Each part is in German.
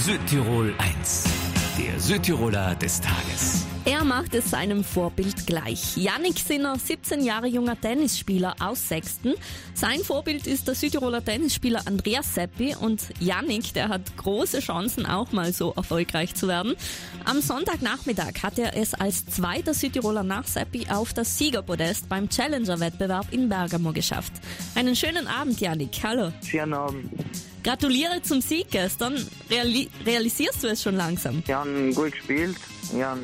Südtirol 1, der Südtiroler des Tages. Er macht es seinem Vorbild gleich. Jannik Sinner, 17 Jahre junger Tennisspieler aus Sexten. Sein Vorbild ist der Südtiroler Tennisspieler Andreas Seppi und Jannik, der hat große Chancen, auch mal so erfolgreich zu werden. Am Sonntagnachmittag hat er es als zweiter Südtiroler nach Seppi auf das Siegerpodest beim Challenger-Wettbewerb in Bergamo geschafft. Einen schönen Abend, Jannik. Hallo. Schönen Abend. Gratuliere zum Sieg gestern. Realisierst du es schon langsam? Ich habe gut gespielt. Ich habe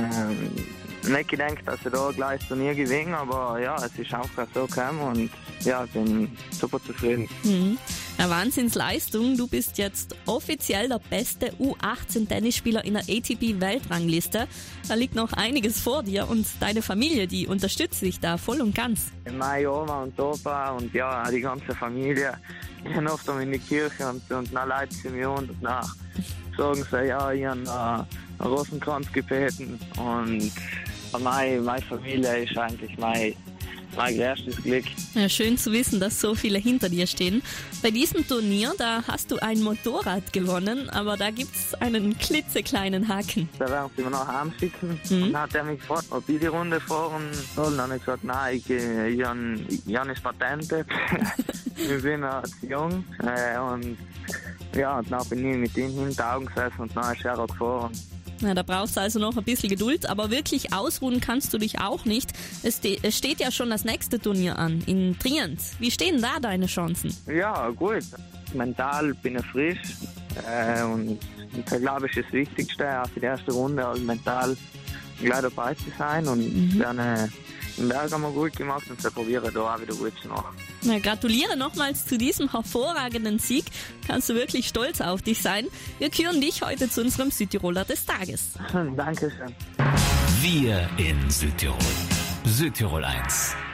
nicht gedacht, dass ich da gleich das Turnier gewinne, aber ja, es ist einfach so gekommen und ja, ich bin super zufrieden. Eine Wahnsinnsleistung. Du bist jetzt offiziell der beste U18-Tennisspieler in der ATP-Weltrangliste. Da liegt noch einiges vor dir und deine Familie, die unterstützt dich da voll und ganz. Meine Oma und Opa und ja, die ganze Familie gehen oft in die Kirche und dann leiten sie mich und danach sagen sie, ja, ich habe einen Rosenkranz gebeten und meine Familie ist eigentlich mein größtes Glück. Ja, schön zu wissen, dass so viele hinter dir stehen. Bei diesem Turnier, da hast du ein Motorrad gewonnen, aber da gibt's einen klitzekleinen Haken. Da werden sie mir noch heimschicken und dann hat er mich gefragt, ob ich die Runde fahren soll. Dann habe ich gesagt, nein, ich habe nicht Patente. Ich bin zu jung und ja, dann bin ich mit ihm hinter den Augen gesessen und dann ist er auch gefahren. Na, da brauchst du also noch ein bisschen Geduld, aber wirklich ausruhen kannst du dich auch nicht. Es steht ja schon das nächste Turnier an, in Trient. Wie stehen da deine Chancen? Ja, gut. Mental bin ich frisch und da glaube ich, ist das Wichtigste, auch für die erste Runde, also mental gleich dabei zu sein und dann in Bergamo gut gemacht und dann probiere ich da auch wieder gut zu machen. Na, gratuliere nochmals zu diesem hervorragenden Sieg. Kannst du wirklich stolz auf dich sein. Wir küren dich heute zu unserem Südtiroler des Tages. Dankeschön. Wir in Südtirol. Südtirol 1.